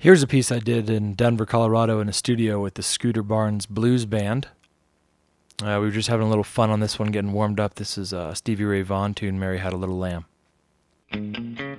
Here's a piece I did in Denver, Colorado in a studio with the Scooter Barnes Blues Band. We were just having a little fun on this one, getting warmed up. This is a Stevie Ray Vaughan tune, Mary Had a Little Lamb.